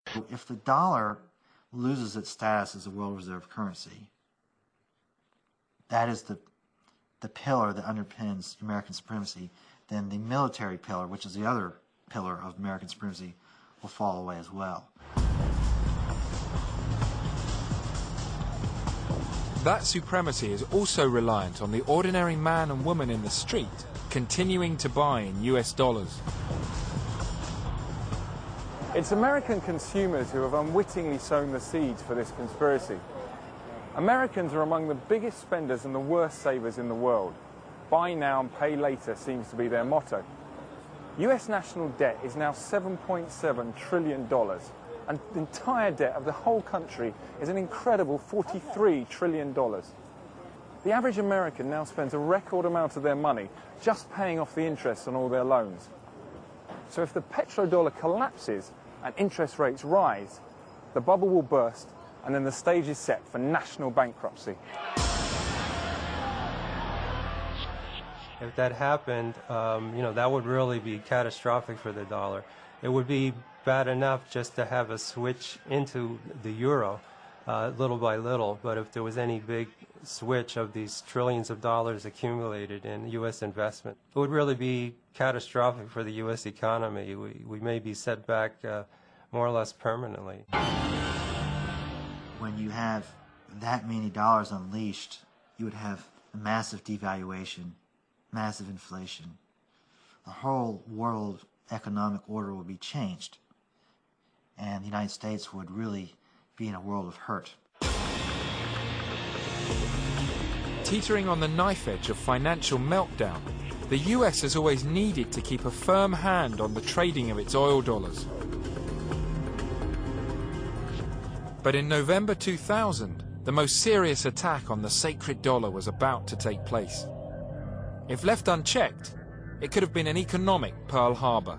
If the dollar loses its status as a world reserve currency, that is the pillar that underpins American supremacy, then the military pillar, which is the other pillar of American supremacy, will fall away as well. That supremacy is also reliant on the ordinary man and woman in the street continuing to buy in US dollars. It's American consumers who have unwittingly sown the seeds for this conspiracy. Americans are among the biggest spenders and the worst savers in the world. Buy now and pay later seems to be their motto. US national debt is now $7.7 trillion, and the entire debt of the whole country is an incredible $43 trillion. The average American now spends a record amount of their money just paying off the interest on all their loans. So if the petrodollar collapses and interest rates rise, the bubble will burst, and then the stage is set for national bankruptcy. If that happened, that would really be catastrophic for the dollar. It would be bad enough just to have a switch into the euro little by little, but if there was any big switch of these trillions of dollars accumulated in U.S. investment, it would really be catastrophic for the U.S. economy. We may be set back more or less permanently. When you have that many dollars unleashed, you would have a massive devaluation, massive inflation. The whole world economic order would be changed, and the United States would really be in a world of hurt. Teetering on the knife edge of financial meltdown, the US has always needed to keep a firm hand on the trading of its oil dollars. But in November 2000, the most serious attack on the sacred dollar was about to take place. If left unchecked, it could have been an economic Pearl Harbor.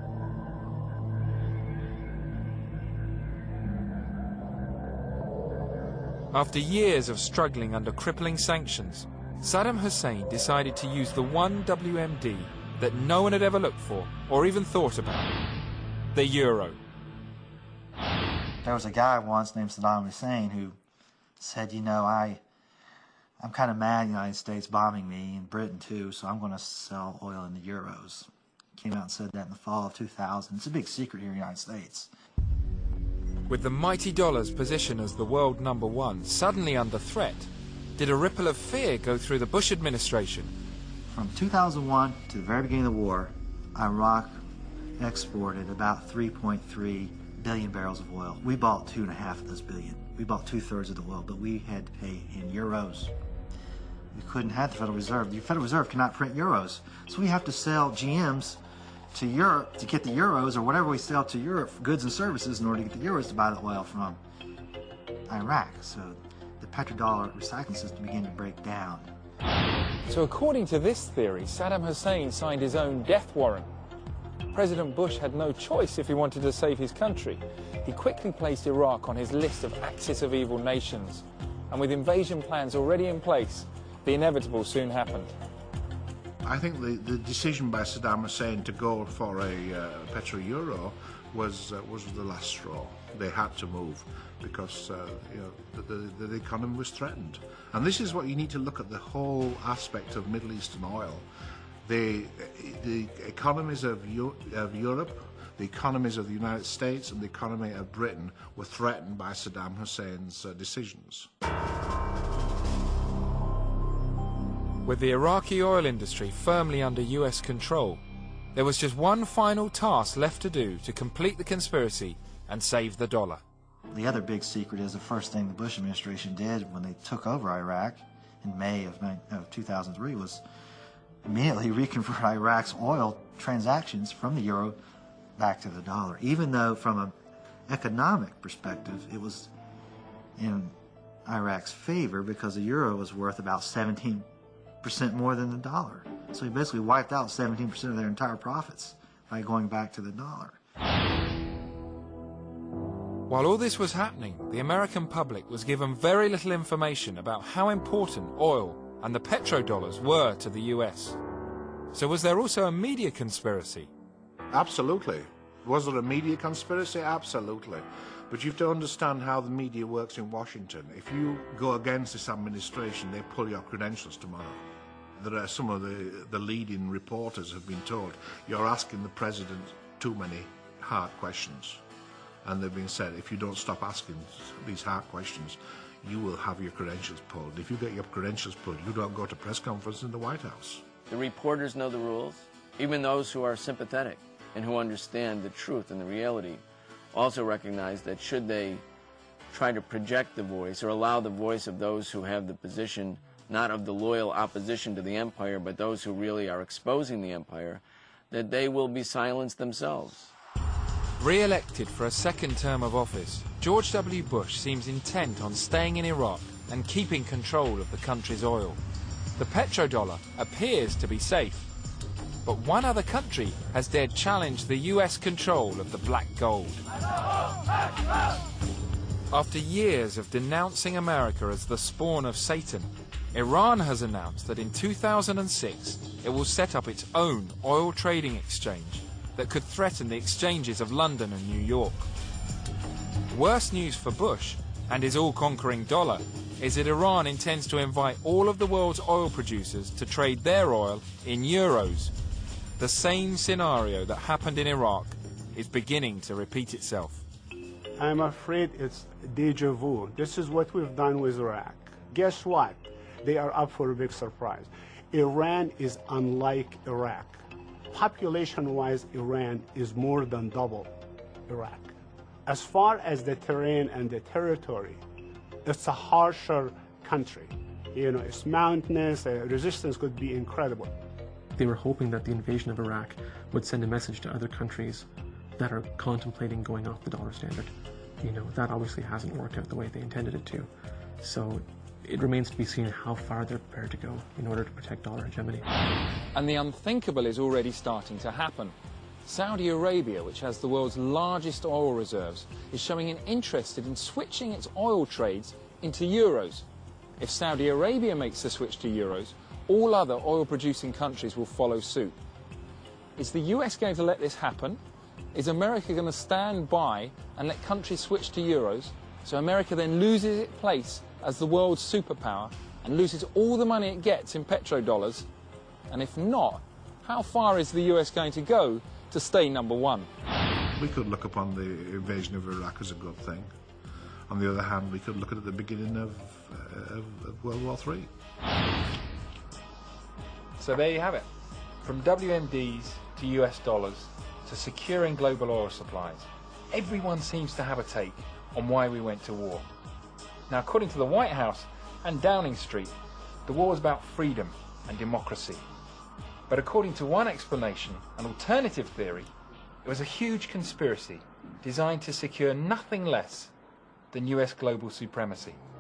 After years of struggling under crippling sanctions, Saddam Hussein decided to use the one WMD that no one had ever looked for or even thought about: the euro. There was a guy once named Saddam Hussein who said, I'm kind of mad the United States bombing me, and Britain too, so I'm going to sell oil in the euros. Came out and said that in the fall of 2000. It's a big secret here in the United States. With the mighty dollar's position as the world #1 suddenly under threat, did a ripple of fear go through the Bush administration? From 2001 to the very beginning of the war, Iraq exported about 3.3 billion barrels of oil. We bought 2.5 of those billion. We bought 2/3 of the oil, but we had to pay in euros. We couldn't have the Federal Reserve. The Federal Reserve cannot print euros, so we have to sell GMs to Europe to get the euros, or whatever we sell to Europe for goods and services in order to get the euros to buy the oil from Iraq. So the petrodollar recycling system began to break down. So according to this theory, Saddam Hussein signed his own death warrant. President Bush had no choice if he wanted to save his country. He quickly placed Iraq on his list of axis of evil nations, and with invasion plans already in place, the inevitable soon happened. I think the decision by Saddam Hussein to go for a petro-euro was the last straw. They had to move because the economy was threatened. And this is what you need to look at, the whole aspect of Middle Eastern oil. The economies of Europe, the economies of the United States, and the economy of Britain were threatened by Saddam Hussein's decisions. With the Iraqi oil industry firmly under US control, there was just one final task left to do to complete the conspiracy and save the dollar. The other big secret is the first thing the Bush administration did when they took over Iraq in May of 2003 was immediately reconvert Iraq's oil transactions from the euro back to the dollar, even though from an economic perspective it was in Iraq's favor because the euro was worth about 17% more than the dollar. So he basically wiped out 17% of their entire profits by going back to the dollar. While all this was happening, the American public was given very little information about how important oil and the petrodollars were to the US. So was there also a media conspiracy? Absolutely. Was there a media conspiracy? Absolutely. But you have to understand how the media works in Washington. If you go against this administration, they pull your credentials tomorrow. There are some of the leading reporters have been told, you're asking the president too many hard questions. And they've been said, if you don't stop asking these hard questions, you will have your credentials pulled. If you get your credentials pulled, you don't go to press conference in the White House. The reporters know the rules. Even those who are sympathetic and who understand the truth and the reality also recognize that should they try to project the voice or allow the voice of those who have the position not of the loyal opposition to the empire, but those who really are exposing the empire, that they will be silenced themselves. Re-elected for a second term of office, George W. Bush seems intent on staying in Iraq and keeping control of the country's oil. The petrodollar appears to be safe, but one other country has dared challenge the US control of the black gold. After years of denouncing America as the spawn of Satan, Iran has announced that in 2006 it will set up its own oil trading exchange that could threaten the exchanges of London and New York. Worse news for Bush and his all-conquering dollar is that Iran intends to invite all of the world's oil producers to trade their oil in euros. The same scenario that happened in Iraq is beginning to repeat itself. I'm afraid it's deja vu. This is what we've done with Iraq. Guess what? They are up for a big surprise. Iran is unlike Iraq. Population-wise, Iran is more than double Iraq. As far as the terrain and the territory, it's a harsher country. You know, it's mountainous, resistance could be incredible. They were hoping that the invasion of Iraq would send a message to other countries that are contemplating going off the dollar standard. You know, that obviously hasn't worked out the way they intended it to. So it remains to be seen how far they're prepared to go in order to protect dollar hegemony. And the unthinkable is already starting to happen. Saudi Arabia, which has the world's largest oil reserves, is showing an interest in switching its oil trades into euros. If Saudi Arabia makes the switch to euros, all other oil-producing countries will follow suit. Is the US going to let this happen? Is America going to stand by and let countries switch to euros, so America then loses its place as the world's superpower and loses all the money it gets in petrodollars? And if not, how far is the US going to go to stay number one? We could look upon the invasion of Iraq as a good thing. On the other hand, we could look at it at the beginning of World War III. So there you have it. From WMDs to US dollars to securing global oil supplies, everyone seems to have a take on why we went to war. Now, according to the White House and Downing Street, the war was about freedom and democracy. But according to one explanation, an alternative theory, it was a huge conspiracy designed to secure nothing less than US global supremacy.